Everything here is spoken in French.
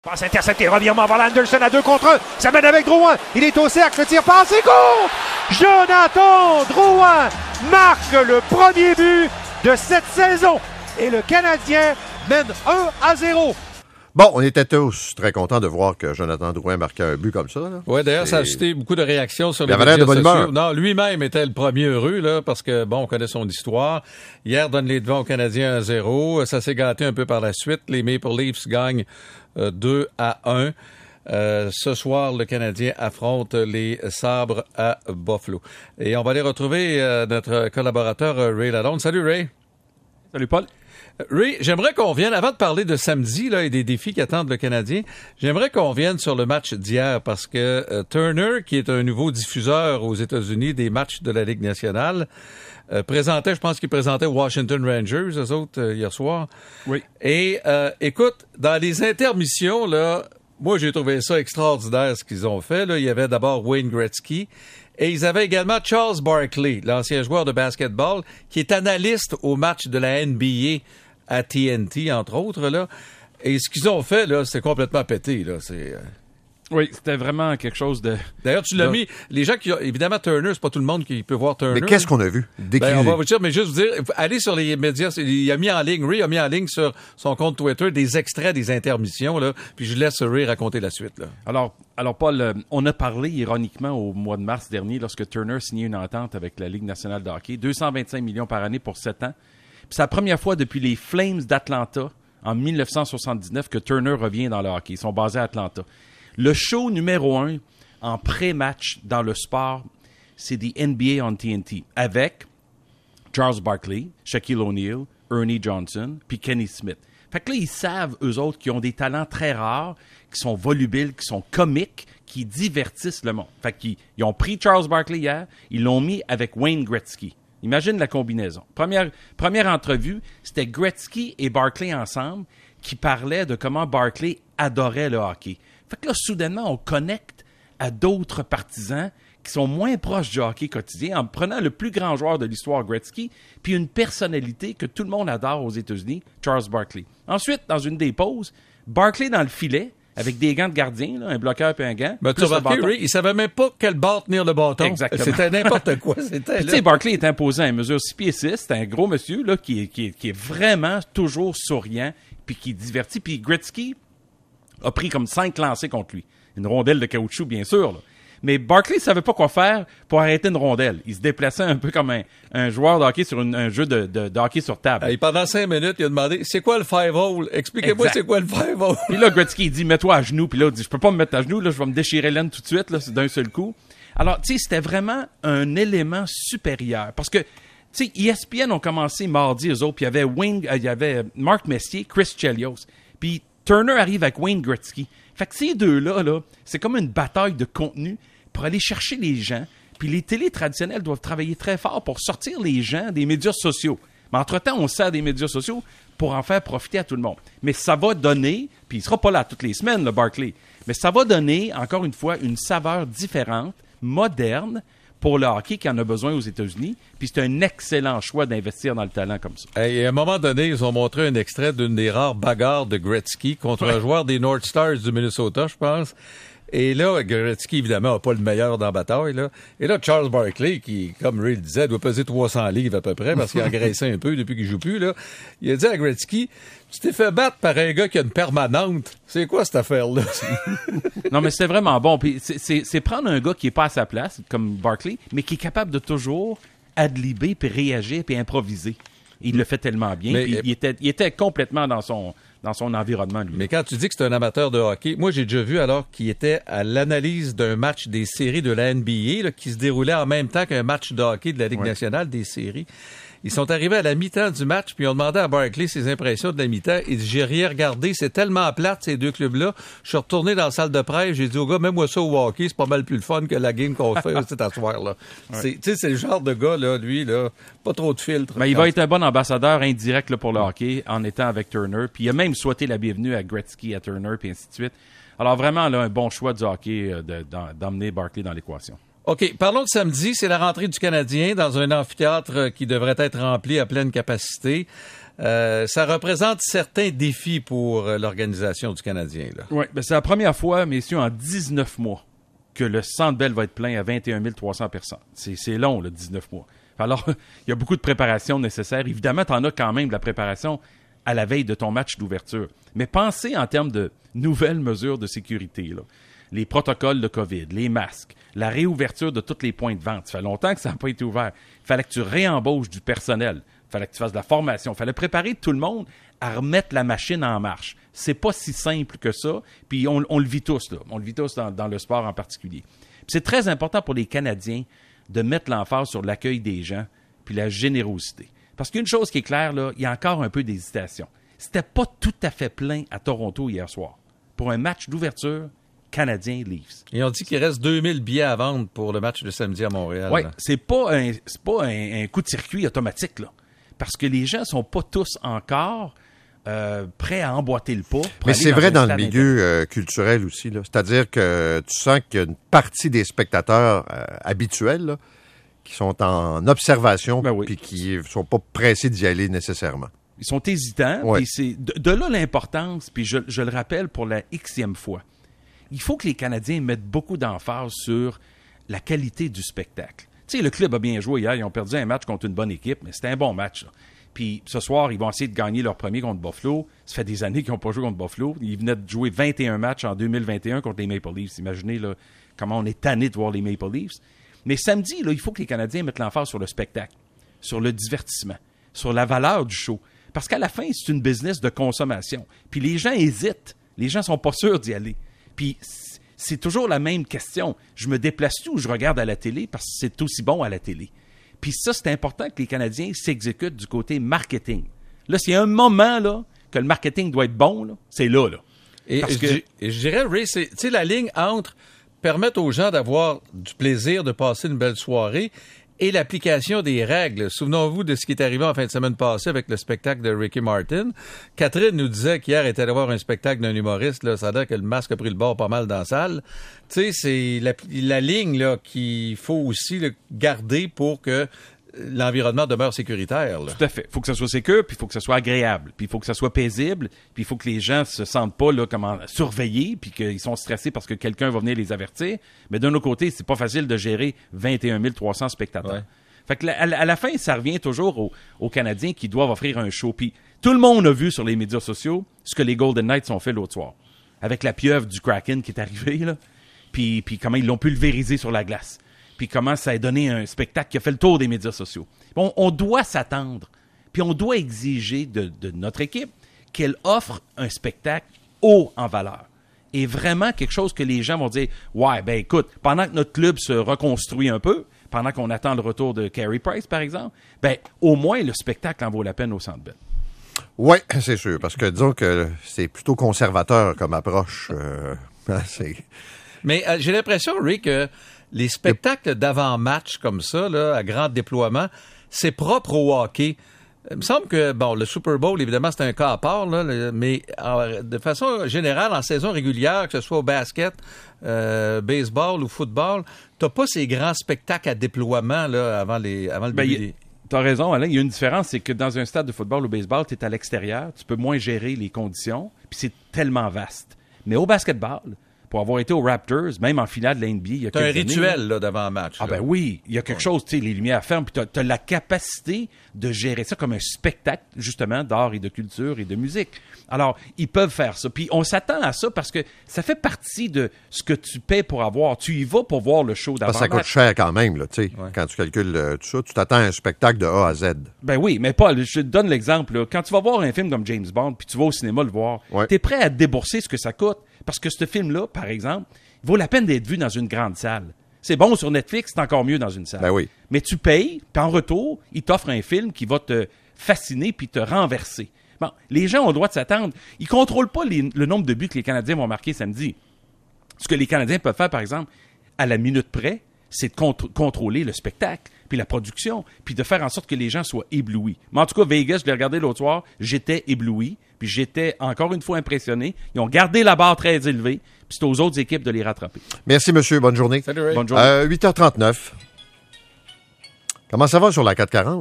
Passe interceptée, revirement vers Anderson à 2 contre 1. Ça mène avec Drouin. Il est au cercle, le tir passe et goal! Jonathan Drouin marque le premier but de cette saison. Et le Canadien mène 1-0. Bon, on était tous très contents de voir que Jonathan Drouin marquait un but comme ça. Oui, d'ailleurs, ça a suscité beaucoup de réactions sur les médias sociaux. Humeur. Non, lui-même était le premier heureux, là, parce que, bon, on connaît son histoire. Hier, donne les devants aux Canadiens 1-0. Ça s'est gâté un peu par la suite. Les Maple Leafs gagnent 2-1. Ce soir, le Canadien affronte les Sabres à Buffalo. Et on va aller retrouver notre collaborateur Ray Lalonde. Salut, Ray. Salut, Paul. Ray, j'aimerais qu'on vienne, avant de parler de samedi là, et des défis qui attendent le Canadien, j'aimerais qu'on vienne sur le match d'hier parce que Turner, qui est un nouveau diffuseur aux États-Unis des matchs de la Ligue nationale, je pense qu'il présentait Washington Rangers, eux autres, hier soir. Oui. Et écoute, dans les intermissions, là, moi j'ai trouvé ça extraordinaire ce qu'ils ont fait. Là. Il y avait d'abord Wayne Gretzky. Et ils avaient également Charles Barkley, l'ancien joueur de basketball, qui est analyste au match de la NBA à TNT, entre autres. Là. Et ce qu'ils ont fait, là, c'est complètement pété. Là. Oui, c'était vraiment quelque chose de... D'ailleurs, tu l'as mis... Les gens qui ont... Évidemment, Turner, c'est pas tout le monde qui peut voir Turner. Mais qu'est-ce qu'on a vu? On va vous dire, mais juste vous dire, allez sur les médias. Il a mis en ligne, Ray a mis en ligne sur son compte Twitter des extraits des intermissions, là. Puis je laisse Ray raconter la suite, là. Alors Paul, on a parlé ironiquement au mois de mars dernier lorsque Turner signait une entente avec la Ligue nationale de hockey, 225 millions par année pour 7 ans. Puis c'est la première fois depuis les Flames d'Atlanta en 1979 que Turner revient dans le hockey. Ils sont basés à Atlanta. Le show numéro 1 en pré-match dans le sport, c'est des NBA on TNT avec Charles Barkley, Shaquille O'Neal, Ernie Johnson, puis Kenny Smith. Fait que là, ils savent, eux autres, qui ont des talents très rares, qui sont volubiles, qui sont comiques, qui divertissent le monde. Fait qu'ils ont pris Charles Barkley hier, ils l'ont mis avec Wayne Gretzky. Imagine la combinaison. Première entrevue, c'était Gretzky et Barkley ensemble qui parlaient de comment Barkley adorait le hockey. Fait que là, soudainement, on connecte à d'autres partisans qui sont moins proches du hockey quotidien en prenant le plus grand joueur de l'histoire, Gretzky, puis une personnalité que tout le monde adore aux États-Unis, Charles Barkley. Ensuite, dans une des pauses, Barkley dans le filet, avec des gants de gardien, là, un bloqueur et un gant. Mais tu as remarqué, Ray, il savait même pas quelle barre tenir le bâton. Exactement. C'était n'importe quoi. Tu sais, Barkley est imposant. Il mesure 6 pieds 6. C'est un gros monsieur là, qui est vraiment toujours souriant puis qui divertit. Puis Gretzky a pris comme 5 lancers contre lui. Une rondelle de caoutchouc, bien sûr. Là. Mais Barkley ne savait pas quoi faire pour arrêter une rondelle. Il se déplaçait un peu comme un joueur de hockey sur un jeu de hockey sur table. Et pendant 5 minutes, il a demandé « C'est quoi le five-hole? Expliquez-moi c'est quoi le five-hole? » Puis là, Gretzky, il dit « Mets-toi à genoux. » Puis là, il dit « Je peux pas me mettre à genoux. Là, je vais me déchirer l'aine tout de suite. Là, c'est d'un seul coup. » Alors, tu sais, c'était vraiment un élément supérieur. Parce que, tu sais, ESPN ont commencé mardi, eux autres. Puis il y avait Marc Messier, Chris Chelios. Puis Turner arrive avec Wayne Gretzky. Fait que ces deux-là, là, c'est comme une bataille de contenu pour aller chercher les gens. Puis les télés traditionnelles doivent travailler très fort pour sortir les gens des médias sociaux. Mais entre-temps, on sert des médias sociaux pour en faire profiter à tout le monde. Mais ça va donner, puis il sera pas là toutes les semaines, le Barkley, mais ça va donner, encore une fois, une saveur différente, moderne, pour le hockey qui en a besoin aux États-Unis. Puis c'est un excellent choix d'investir dans le talent comme ça. Et à un moment donné, ils ont montré un extrait d'une des rares bagarres de Gretzky contre un joueur des North Stars du Minnesota, je pense. Et là, Gretzky, évidemment, n'a pas le meilleur dans la bataille, là. Et là, Charles Barkley, qui, comme Ray le disait, doit peser 300 livres à peu près, parce qu'il a engraissé un peu depuis qu'il joue plus, là. Il a dit à Gretzky, tu t'es fait battre par un gars qui a une permanente. C'est quoi cette affaire-là? Non, mais c'était vraiment bon. Puis c'est prendre un gars qui est pas à sa place, comme Barkley, mais qui est capable de toujours adliber, puis réagir, puis improviser. Il le fait tellement bien. Mais, puis il était complètement dans son environnement, lui. Mais quand tu dis que c'est un amateur de hockey, moi, j'ai déjà vu alors qu'il était à l'analyse d'un match des séries de la NBA là, qui se déroulait en même temps qu'un match de hockey de la Ligue nationale des séries. Ils sont arrivés à la mi-temps du match, puis ils ont demandé à Barkley ses impressions de la mi-temps. Il dit, j'ai rien regardé, c'est tellement plate, ces deux clubs-là. Je suis retourné dans la salle de presse, j'ai dit au gars, mets-moi ça au hockey, c'est pas mal plus le fun que la game qu'on fait cet soir là. Ouais. C'est le genre de gars, là, lui, là, pas trop de filtre. Mais il va être un bon ambassadeur indirect là, pour le hockey en étant avec Turner. Puis il a même souhaité la bienvenue à Gretzky, à Turner, puis ainsi de suite. Alors vraiment, là, un bon choix du hockey d'emmener Barkley dans l'équation. OK, parlons de samedi. C'est la rentrée du Canadien dans un amphithéâtre qui devrait être rempli à pleine capacité. ça représente certains défis pour l'organisation du Canadien. Oui, c'est la première fois, messieurs, en 19 mois que le Centre Bell va être plein à 21 300 personnes. C'est long, 19 mois. Alors, il y a beaucoup de préparation nécessaire. Évidemment, tu en as quand même de la préparation à la veille de ton match d'ouverture. Mais pensez en termes de nouvelles mesures de sécurité, là. Les protocoles de COVID, les masques, la réouverture de tous les points de vente. Ça fait longtemps que ça n'a pas été ouvert. Il fallait que tu réembauches du personnel. Il fallait que tu fasses de la formation. Il fallait préparer tout le monde à remettre la machine en marche. C'est pas si simple que ça. Puis on le vit tous, là. On le vit tous dans le sport en particulier. Puis c'est très important pour les Canadiens de mettre l'emphase sur l'accueil des gens puis la générosité. Parce qu'une chose qui est claire, là, il y a encore un peu d'hésitation. C'était pas tout à fait plein à Toronto hier soir. Pour un match d'ouverture, Canadien-Leafs. Et on dit qu'il reste 2000 billets à vendre pour le match de samedi à Montréal. Oui, c'est pas un coup de circuit automatique, là. Parce que les gens sont pas tous encore prêts à emboîter le pas. Mais c'est vrai dans le milieu culturel aussi, là. C'est-à-dire que tu sens qu'il y a une partie des spectateurs habituels, là, qui sont en observation puis qui ne sont pas pressés d'y aller nécessairement. Ils sont hésitants. Ouais. Puis c'est de là l'importance, puis je le rappelle pour la Xème fois. Il faut que les Canadiens mettent beaucoup d'emphase sur la qualité du spectacle. Tu sais, le club a bien joué hier. Ils ont perdu un match contre une bonne équipe, mais c'était un bon match, là. Puis ce soir, ils vont essayer de gagner leur premier contre Buffalo. Ça fait des années qu'ils n'ont pas joué contre Buffalo. Ils venaient de jouer 21 matchs en 2021 contre les Maple Leafs. Imaginez là, comment on est tanné de voir les Maple Leafs. Mais samedi, là, il faut que les Canadiens mettent l'emphase sur le spectacle, sur le divertissement, sur la valeur du show. Parce qu'à la fin, c'est une business de consommation. Puis les gens hésitent. Les gens sont pas sûrs d'y aller. Puis c'est toujours la même question. Je me déplace où je regarde à la télé parce que c'est aussi bon à la télé. Puis ça, c'est important que les Canadiens s'exécutent du côté marketing. Là, s'il y a un moment là, que le marketing doit être bon, là, c'est là. Et je dirais, Ray, c'est la ligne entre permettre aux gens d'avoir du plaisir, de passer une belle soirée, et l'application des règles. Souvenons-vous de ce qui est arrivé en fin de semaine passée avec le spectacle de Ricky Martin. Catherine nous disait qu'hier était allé voir un spectacle d'un humoriste. Là, ça a l'air que le masque a pris le bord pas mal dans la salle. Tu sais, c'est la ligne là qu'il faut aussi là, garder pour que l'environnement demeure sécuritaire. Là. Tout à fait. Il faut que ça soit sécure, puis il faut que ça soit agréable, puis il faut que ça soit paisible, puis il faut que les gens se sentent pas là comment surveillés, puis qu'ils sont stressés parce que quelqu'un va venir les avertir. Mais d'un autre côté, c'est pas facile de gérer 21 300 spectateurs. Ouais. Fait que à la fin, ça revient toujours aux Canadiens qui doivent offrir un show. Puis tout le monde a vu sur les médias sociaux ce que les Golden Knights ont fait l'autre soir, avec la pieuvre du Kraken qui est arrivée là, puis comment ils l'ont pulvérisé sur la glace. Puis comment ça a donné un spectacle qui a fait le tour des médias sociaux. Bon, on doit s'attendre, puis on doit exiger de notre équipe qu'elle offre un spectacle haut en valeur. Et vraiment quelque chose que les gens vont dire, ouais, ben écoute, pendant que notre club se reconstruit un peu, pendant qu'on attend le retour de Carey Price, par exemple, ben au moins le spectacle en vaut la peine au Centre Bell. Oui, c'est sûr, parce que disons que c'est plutôt conservateur comme approche. Mais j'ai l'impression, Rick, que les spectacles d'avant-match comme ça, là, à grand déploiement, c'est propre au hockey. Il me semble que, bon, le Super Bowl, évidemment, c'est un cas à part, là, mais de façon générale, en saison régulière, que ce soit au basket, baseball ou football, t'as pas ces grands spectacles à déploiement là, avant le début. T'as raison, Alain. Il y a une différence, c'est que dans un stade de football ou baseball, tu es à l'extérieur, tu peux moins gérer les conditions, puis c'est tellement vaste. Mais au basketball, pour avoir été aux Raptors, même en finale de la NBA, il y a quelques années... C'est un rituel là, d'avant-match. Ah ben oui, il y a quelque chose, tu sais, les lumières fermes, puis tu as la capacité de gérer ça comme un spectacle, justement, d'art et de culture et de musique. Alors, ils peuvent faire ça. Puis on s'attend à ça parce que ça fait partie de ce que tu paies pour avoir. Tu y vas pour voir le show d'avant-match. Ça coûte cher quand même, là, tu sais. Ouais. Quand tu calcules tout ça, tu t'attends à un spectacle de A à Z. Ben oui, mais Paul, je te donne l'exemple. Là. Quand tu vas voir un film comme James Bond, puis tu vas au cinéma le voir, tu es prêt à débourser ce que ça coûte. Parce que ce film-là, par exemple, il vaut la peine d'être vu dans une grande salle. C'est bon sur Netflix, c'est encore mieux dans une salle. Ben oui. Mais tu payes, puis en retour, ils t'offrent un film qui va te fasciner puis te renverser. Bon, les gens ont le droit de s'attendre. Ils ne contrôlent pas le nombre de buts que les Canadiens vont marquer samedi. Ce que les Canadiens peuvent faire, par exemple, à la minute près, c'est de contrôler le spectacle, puis la production, puis de faire en sorte que les gens soient éblouis. Mais en tout cas, Vegas, je l'ai regardé l'autre soir, j'étais ébloui, puis j'étais encore une fois impressionné. Ils ont gardé la barre très élevée, puis c'est aux autres équipes de les rattraper. Merci, monsieur. Bonne journée. Salut, Ray. Bonne journée. 8h39. Comment ça va sur la 440?